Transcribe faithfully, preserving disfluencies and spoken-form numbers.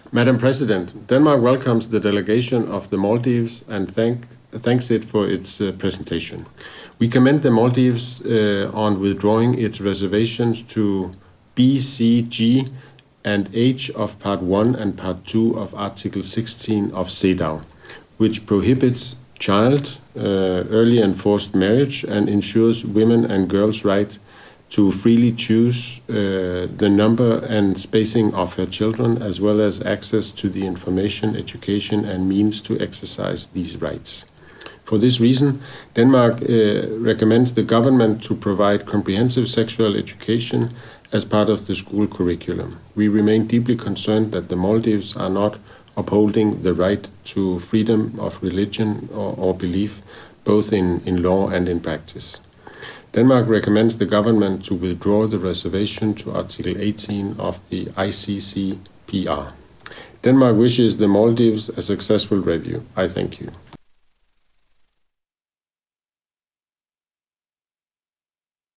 Madam President, Denmark welcomes the delegation of the Maldives and thank, thanks it for its uh, presentation. We commend the Maldives uh, on withdrawing its reservations to B, C, G, and H of Part one and Part two of Article sixteen of CEDAW, which prohibits child, uh, early and forced marriage and ensures women and girls' right to freely choose uh, the number and spacing of her children, as well as access to the information, education, and means to exercise these rights. For this reason, Denmark uh, recommends the government to provide comprehensive sexual education as part of the school curriculum. We remain deeply concerned that the Maldives are not upholding the right to freedom of religion or, or belief, both in, in law and in practice. Denmark recommends the government to withdraw the reservation to Article eighteen of the I C C P R. Denmark wishes the Maldives a successful review. I thank you.